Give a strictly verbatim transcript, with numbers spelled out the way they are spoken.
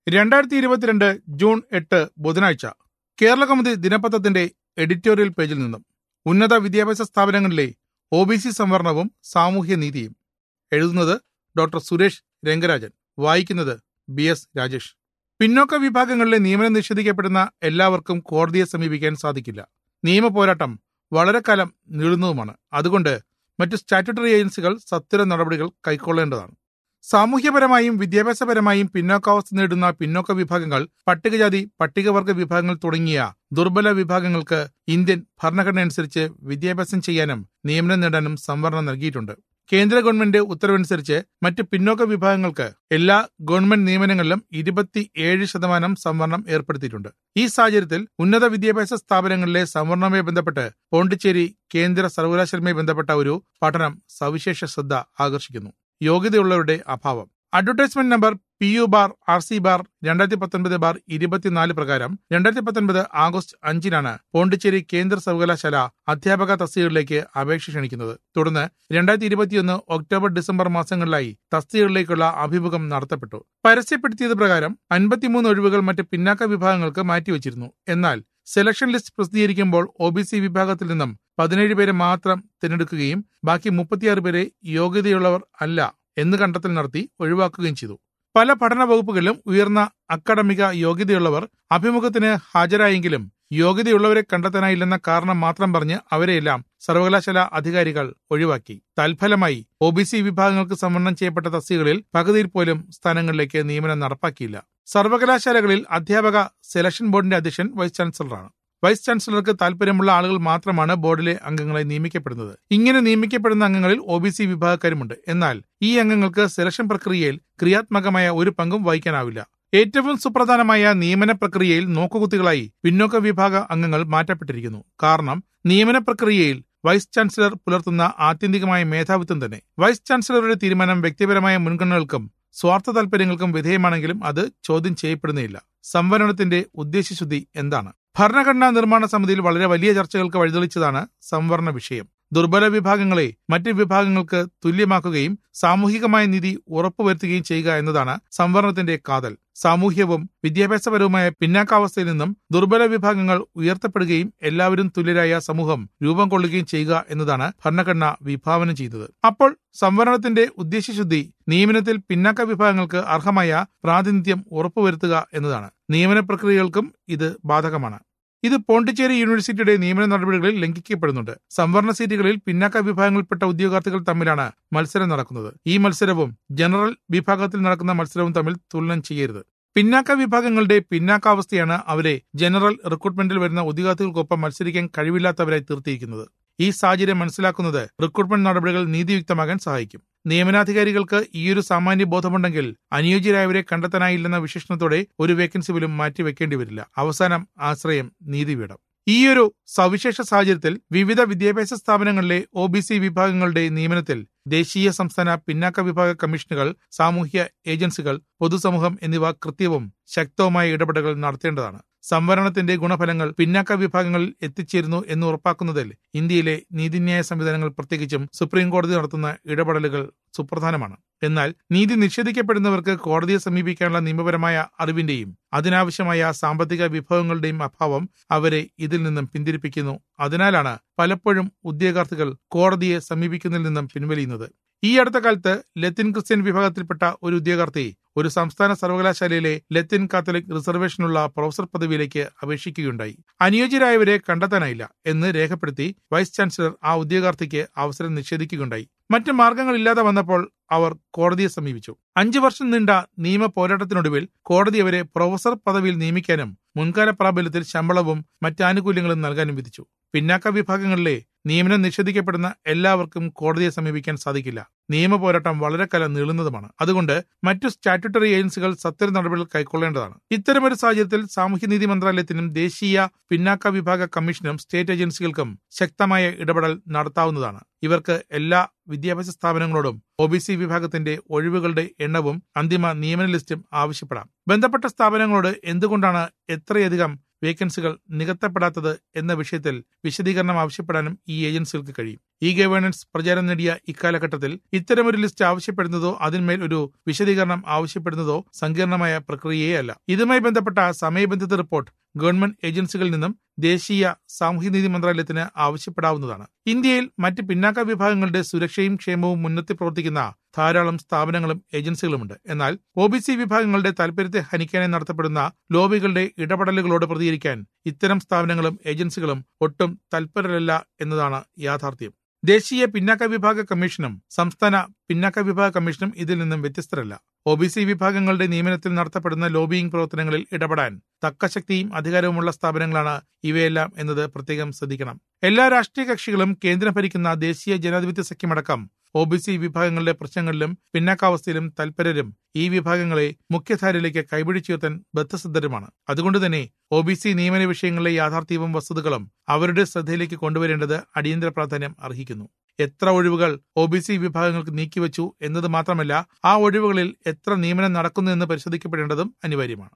രണ്ടായിരത്തി ഇരുപത്തിരണ്ട് ജൂൺ എട്ട് ബുധനാഴ്ച കേരള കൗമുദി ദിനപത്രത്തിന്റെ എഡിറ്റോറിയൽ പേജിൽ നിന്നും ഉന്നത വിദ്യാഭ്യാസ സ്ഥാപനങ്ങളിലെ ഒ ബി സി സംവരണവും സാമൂഹ്യ നീതിയും. എഴുതുന്നത് ഡോക്ടർ സുരേഷ് രംഗരാജൻ. വായിക്കുന്നത് ബി എസ് രാജേഷ്. പിന്നോക്ക വിഭാഗങ്ങളിലെ നിയമനം നിഷേധിക്കപ്പെടുന്ന എല്ലാവർക്കും കോടതിയെ സമീപിക്കാൻ സാധിക്കില്ല. നിയമ പോരാട്ടം വളരെ കാലം നീളുന്നതുമാണ്. അതുകൊണ്ട് മറ്റു സ്റ്റാറ്റ്യൂട്ടറി ഏജൻസികൾ സത്വര നടപടികൾ കൈക്കൊള്ളേണ്ടതാണ്. സാമൂഹ്യപരമായും വിദ്യാഭ്യാസപരമായും പിന്നോക്കാവസ്ഥ നേടുന്ന പിന്നോക്ക വിഭാഗങ്ങൾ, പട്ടികജാതി പട്ടികവർഗ വിഭാഗങ്ങൾ തുടങ്ങിയ ദുർബല വിഭാഗങ്ങൾക്ക് ഇന്ത്യൻ ഭരണഘടന അനുസരിച്ച് വിദ്യാഭ്യാസം ചെയ്യാനും നിയമനം നേടാനും സംവരണം നൽകിയിട്ടുണ്ട്. കേന്ദ്ര ഗവൺമെന്റ് ഉത്തരവനുസരിച്ച് മറ്റ് പിന്നോക്ക വിഭാഗങ്ങൾക്ക് എല്ലാ ഗവൺമെന്റ് നിയമനങ്ങളിലും ഇരുപത്തി ഏഴ് ശതമാനം സംവരണം ഏർപ്പെടുത്തിയിട്ടുണ്ട്. ഈ സാഹചര്യത്തിൽ ഉന്നത വിദ്യാഭ്യാസ സ്ഥാപനങ്ങളിലെ സംവരണവുമായി ബന്ധപ്പെട്ട് പോണ്ടിച്ചേരി കേന്ദ്ര സർവകലാശാലയുമായി ബന്ധപ്പെട്ട ഒരു പഠനം സവിശേഷ ശ്രദ്ധ ആകർഷിക്കുന്നു. യോഗ്യതയുള്ളവരുടെ അഭാവം. Advertisement number P U bar R C bar രണ്ടായിരത്തി പത്തൊൻപത് ബാർ ഇരുപത്തിനാല് പ്രകാരം രണ്ടായിരത്തി പത്തൊൻപത് ആഗസ്റ്റ് അഞ്ചിനാണ് പോണ്ടിച്ചേരി കേന്ദ്ര സർവകലാശാല അധ്യാപക തസ്തികകളിലേക്ക് അപേക്ഷ ക്ഷണിക്കുന്നത്. തുടർന്ന് രണ്ടായിരത്തി ഇരുപത്തിയൊന്ന് ഒക്ടോബർ ഡിസംബർ മാസങ്ങളിലായി തസ്തികകളിലേക്കുള്ള അഭിമുഖം നടത്തപ്പെട്ടു. പരസ്യപ്പെടുത്തിയത് പ്രകാരം അൻപത്തിമൂന്ന് ഒഴിവുകൾ മറ്റ് പിന്നാക്ക വിഭാഗങ്ങൾക്ക് മാറ്റിവെച്ചിരുന്നു. എന്നാൽ സെലക്ഷൻ ലിസ്റ്റ് പ്രസിദ്ധീകരിക്കുമ്പോൾ ഒ ബി സി വിഭാഗത്തിൽ നിന്നും പതിനേഴ് പേരെ മാത്രം തിരഞ്ഞെടുക്കുകയും ബാക്കി മുപ്പത്തിയാറ് പേരെ യോഗ്യതയുള്ളവർ അല്ല എന്ന് കണ്ടെത്തൽ നടത്തി ഒഴിവാക്കുകയും ചെയ്തു. പല പഠന വകുപ്പുകളിലും ഉയർന്ന അക്കാഡമിക യോഗ്യതയുള്ളവർ അഭിമുഖത്തിന് ഹാജരായെങ്കിലും യോഗ്യതയുള്ളവരെ കണ്ടെത്താനായില്ലെന്ന കാരണം മാത്രം പറഞ്ഞ് അവരെയെല്ലാം സർവകലാശാല അധികാരികൾ ഒഴിവാക്കി. തൽഫലമായി ഒ ബി സി വിഭാഗങ്ങൾക്ക് സംവരണം ചെയ്യപ്പെട്ട തസ്തികകളിൽ പകുതിയിൽ പോലും സ്ഥാനങ്ങളിലേക്ക് നിയമനം നടപ്പാക്കിയില്ല. സർവകലാശാലകളിൽ അധ്യാപക സെലക്ഷൻ ബോർഡിന്റെ അധ്യക്ഷൻ വൈസ് ചാൻസലറാണ്. വൈസ് ചാൻസലർക്ക് താൽപര്യമുള്ള ആളുകൾ മാത്രമാണ് ബോർഡിലെ അംഗങ്ങളെ നിയമിക്കപ്പെടുന്നത്. ഇങ്ങനെ നിയമിക്കപ്പെടുന്ന അംഗങ്ങളിൽ ഒ ബി സി വിഭാഗക്കാരുമുണ്ട്. എന്നാൽ ഈ അംഗങ്ങൾക്ക് സെലക്ഷൻ പ്രക്രിയയിൽ ക്രിയാത്മകമായ ഒരു പങ്കും വഹിക്കാനാവില്ല. ഏറ്റവും സുപ്രധാനമായ നിയമന പ്രക്രിയയിൽ നോക്കുകുത്തികളായി പിന്നോക്ക വിഭാഗ അംഗങ്ങൾ മാറ്റപ്പെട്ടിരിക്കുന്നു. കാരണം നിയമന പ്രക്രിയയിൽ വൈസ് ചാൻസലർ പുലർത്തുന്ന ആത്യന്തികമായ മേധാവിത്വം തന്നെ. വൈസ് ചാൻസലറുടെ തീരുമാനം വ്യക്തിപരമായ മുൻഗണനകൾക്കും സ്വാർത്ഥ താൽപര്യങ്ങൾക്കും വിധേയമാണെങ്കിലും അത് ചോദ്യം ചെയ്യപ്പെടുന്നില്ല. സംവരണത്തിന്റെ ഉദ്ദേശ്യശുദ്ധി എന്താണ്? ഭരണഘടനാ നിർമ്മാണ സമിതിയിൽ വളരെ വലിയ ചർച്ചകൾക്ക് വഴിതെളിച്ചതാണ് സംവരണ വിഷയം. ദുർബല വിഭാഗങ്ങളെ മറ്റ് വിഭാഗങ്ങൾക്ക് തുല്യമാക്കുകയും സാമൂഹികമായ നീതി ഉറപ്പുവരുത്തുകയും ചെയ്യുക എന്നതാണ് സംവരണത്തിന്റെ കാതൽ. സാമൂഹ്യവും വിദ്യാഭ്യാസപരവുമായ പിന്നാക്കാവസ്ഥയിൽ നിന്നും ദുർബല വിഭാഗങ്ങൾ ഉയർത്തപ്പെടുകയും എല്ലാവരും തുല്യരായ സമൂഹം രൂപം കൊള്ളുകയും ചെയ്യുക എന്നതാണ് ഭരണഘടന വിഭാവനം ചെയ്തത്. അപ്പോൾ സംവരണത്തിന്റെ ഉദ്ദേശ്യശുദ്ധി നിയമനത്തിൽ പിന്നാക്ക വിഭാഗങ്ങൾക്ക് അർഹമായ പ്രാതിനിധ്യം ഉറപ്പുവരുത്തുക എന്നതാണ്. നിയമന പ്രക്രിയകൾക്കും ഇത് ബാധകമാണ്. ഇത് പോണ്ടിച്ചേരി യൂണിവേഴ്സിറ്റിയുടെ നിയമന നടപടികളിൽ ലംഘിക്കപ്പെടുന്നുണ്ട്. സംവരണ സീറ്റുകളിൽ പിന്നാക്ക വിഭാഗങ്ങളിൽപ്പെട്ട ഉദ്യോഗാർത്ഥികൾ തമ്മിലാണ് മത്സരം നടക്കുന്നത്. ഈ മത്സരവും ജനറൽ വിഭാഗത്തിൽ നടക്കുന്ന മത്സരവും തമ്മിൽ തുലനം ചെയ്യരുത്. പിന്നാക്ക വിഭാഗങ്ങളുടെ പിന്നാക്കാവസ്ഥയാണ് അവരെ ജനറൽ റിക്രൂട്ട്മെന്റിൽ വരുന്ന ഉദ്യോഗാർത്ഥികൾക്കൊപ്പം മത്സരിക്കാൻ കഴിവില്ലാത്തവരായി തീർത്തിയിരിക്കുന്നത്. ഈ സാഹചര്യം മനസ്സിലാക്കുന്നത് റിക്രൂട്ട്മെന്റ് നടപടികൾ നീതിയുക്തമാകാൻ സഹായിക്കും. നിയമനാധികാരികൾക്ക് ഈയൊരു സാമാന്യ ബോധമുണ്ടെങ്കിൽ അനുയോജ്യരായവരെ കണ്ടെത്താനായില്ലെന്ന വിശേഷണത്തോടെ ഒരു വേക്കൻസി പോലും മാറ്റിവെക്കേണ്ടി വരില്ല. അവസാനം ആശ്രയം നീതിപീഠം. ഈയൊരു സവിശേഷ സാഹചര്യത്തിൽ വിവിധ വിദ്യാഭ്യാസ സ്ഥാപനങ്ങളിലെ ഒ ബി സി വിഭാഗങ്ങളുടെ നിയമനത്തിൽ ദേശീയ സംസ്ഥാന പിന്നാക്ക വിഭാഗ കമ്മീഷനുകൾ, സാമൂഹ്യ ഏജൻസികൾ, പൊതുസമൂഹം എന്നിവ കൃത്യവും ശക്തവുമായ ഇടപെടലുകൾ നടത്തേണ്ടതാണ്. സംവരണത്തിന്റെ ഗുണഫലങ്ങൾ പിന്നാക്ക വിഭാഗങ്ങളിൽ എത്തിച്ചേരുന്നു എന്ന് ഉറപ്പാക്കുന്നതിൽ ഇന്ത്യയിലെ നീതിന്യായ സംവിധാനങ്ങൾ, പ്രത്യേകിച്ചും സുപ്രീം കോടതി നടത്തുന്ന ഇടപെടലുകൾ സുപ്രധാനമാണ്. എന്നാൽ നീതി നിഷേധിക്കപ്പെടുന്നവർക്ക് കോടതിയെ സമീപിക്കാനുള്ള നിയമപരമായ അറിവിന്റെയും അതിനാവശ്യമായ സാമ്പത്തിക വിഭവങ്ങളുടെയും അഭാവം അവരെ ഇതിൽ നിന്നും പിന്തിരിപ്പിക്കുന്നു. അതിനാലാണ് പലപ്പോഴും ഉദ്യോഗാർത്ഥികൾ കോടതിയെ സമീപിക്കുന്നതിൽ നിന്നും പിൻവലിയുന്നത്. ഈ അടുത്ത കാലത്ത് ലത്തീൻ ക്രിസ്ത്യൻ വിഭാഗത്തിൽപ്പെട്ട ഒരു ഉദ്യോഗാർത്ഥി ഒരു സംസ്ഥാന സർവകലാശാലയിലെ ലത്തീൻ കാത്തലിക് റിസർവേഷനുള്ള പ്രൊഫസർ പദവിയിലേക്ക് അപേക്ഷിക്കുകയുണ്ടായി. അനുയോജ്യരായവരെ കണ്ടെത്താനായില്ല എന്ന് രേഖപ്പെടുത്തി വൈസ് ചാൻസലർ ആ ഉദ്യോഗാർത്ഥിക്ക് അവസരം നിഷേധിക്കുകയുണ്ടായി. മറ്റ് മാർഗങ്ങളില്ലാതെ വന്നപ്പോൾ അവർ കോടതിയെ സമീപിച്ചു. അഞ്ചു വർഷം നീണ്ട നിയമ പോരാട്ടത്തിനൊടുവിൽ കോടതി അവരെ പ്രൊഫസർ പദവിയിൽ നിയമിക്കാനും മുൻകാല പ്രാബല്യത്തിൽ ശമ്പളവും മറ്റാനുകൂല്യങ്ങളും നൽകാനും വിധിച്ചു. പിന്നാക്ക വിഭാഗങ്ങളിലെ നിയമനം നിഷേധിക്കപ്പെടുന്ന എല്ലാവർക്കും കോടതിയെ സമീപിക്കാൻ സാധിക്കില്ല. നിയമ പോരാട്ടം വളരെ കാലം നീളുന്നതുമാണ്. അതുകൊണ്ട് മറ്റു സ്റ്റാറ്റ്യൂട്ടറി ഏജൻസികൾ സത്വര നടപടികൾ കൈക്കൊള്ളേണ്ടതാണ്. ഇത്തരമൊരു സാഹചര്യത്തിൽ സാമൂഹ്യനീതി മന്ത്രാലയത്തിനും ദേശീയ പിന്നാക്ക വിഭാഗ കമ്മീഷനും സ്റ്റേറ്റ് ഏജൻസികൾക്കും ശക്തമായ ഇടപെടൽ നടത്താവുന്നതാണ്. ഇവർക്ക് എല്ലാ വിദ്യാഭ്യാസ സ്ഥാപനങ്ങളോടും ഒ ബി സി വിഭാഗത്തിന്റെ ഒഴിവുകളുടെ എണ്ണവും അന്തിമ നിയമന ലിസ്റ്റും ആവശ്യപ്പെടാം. ബന്ധപ്പെട്ട സ്ഥാപനങ്ങളോട് എന്തുകൊണ്ടാണ് എത്രയധികം വേക്കൻസികൾ നികത്തപ്പെടാത്തത് എന്ന വിഷയത്തിൽ വിശദീകരണം ആവശ്യപ്പെടാനും ഈ ഏജൻസികൾക്ക് കഴിയും. ഇ ഗവേണൻസ് പ്രചാരം നേടിയ ഇക്കാലഘട്ടത്തിൽ ഇത്തരമൊരു ലിസ്റ്റ് ആവശ്യപ്പെടുന്നതോ അതിന്മേൽ ഒരു വിശദീകരണം ആവശ്യപ്പെടുന്നതോ സങ്കീർണമായ പ്രക്രിയയല്ല. ഇതുമായി ബന്ധപ്പെട്ട സമയബന്ധിത റിപ്പോർട്ട് ഗവൺമെന്റ് ഏജൻസികളിൽ നിന്നും ദേശീയ സാമൂഹ്യനീതി മന്ത്രാലയത്തിന് ആവശ്യപ്പെടാവുന്നതാണ്. ഇന്ത്യയിൽ മറ്റ് പിന്നാക്ക വിഭാഗങ്ങളുടെ സുരക്ഷയും ക്ഷേമവും മുൻനിർത്തി പ്രവർത്തിക്കുന്ന ധാരാളം സ്ഥാപനങ്ങളും ഏജൻസികളുമുണ്ട്. എന്നാൽ ഒ ബി സി വിഭാഗങ്ങളുടെ താൽപര്യത്തെ ഹനിക്കാനായി നടത്തപ്പെടുന്ന ലോബികളുടെ ഇടപെടലുകളോട് പ്രതികരിക്കാൻ ഇത്തരം സ്ഥാപനങ്ങളും ഏജൻസികളും ഒട്ടും തൽപരരല്ല എന്നതാണ് യാഥാർത്ഥ്യം. ദേശീയ പിന്നാക്ക വിഭാഗ കമ്മീഷനും സംസ്ഥാന പിന്നാക്ക വിഭാഗ കമ്മീഷനും ഇതിൽ നിന്നും വ്യത്യസ്തരല്ല. ഒ ബി സി വിഭാഗങ്ങളുടെ നിയമനത്തിൽ നടത്തപ്പെടുന്ന ലോബിയിങ് പ്രവർത്തനങ്ങളിൽ ഇടപെടാൻ തക്ക ശക്തിയും അധികാരവുമുള്ള സ്ഥാപനങ്ങളാണ് ഇവയെല്ലാം എന്നത് പ്രത്യേകം ശ്രദ്ധിക്കണം. എല്ലാ രാഷ്ട്രീയ കക്ഷികളും കേന്ദ്രം ഭരിക്കുന്ന ദേശീയ ജനാധിപത്യ സഖ്യമടക്കം ഒ ബി സി വിഭാഗങ്ങളുടെ പ്രശ്നങ്ങളിലും പിന്നാക്കാവസ്ഥയിലും തൽപരരും ഈ വിഭാഗങ്ങളെ മുഖ്യധാരയിലേക്ക് കൈപിടിച്ചുയർത്താൻ ബദ്ധസിദ്ധരുമാണ്. അതുകൊണ്ട് തന്നെ ഒ ബി സി നിയമന വിഷയങ്ങളിലെ യാഥാർത്ഥ്യവും വസ്തുതകളും അവരുടെ ശ്രദ്ധയിലേക്ക് കൊണ്ടുവരേണ്ടത് അടിയന്തര പ്രാധാന്യം അർഹിക്കുന്നു. എത്ര ഒഴിവുകൾ ഒ ബി സി വിഭാഗങ്ങൾക്ക് നീക്കിവെച്ചു എന്നത് മാത്രമല്ല, ആ ഒഴിവുകളിൽ എത്ര നിയമനം നടക്കുന്നു എന്ന് പരിശോധിക്കപ്പെടേണ്ടതും അനിവാര്യമാണ്.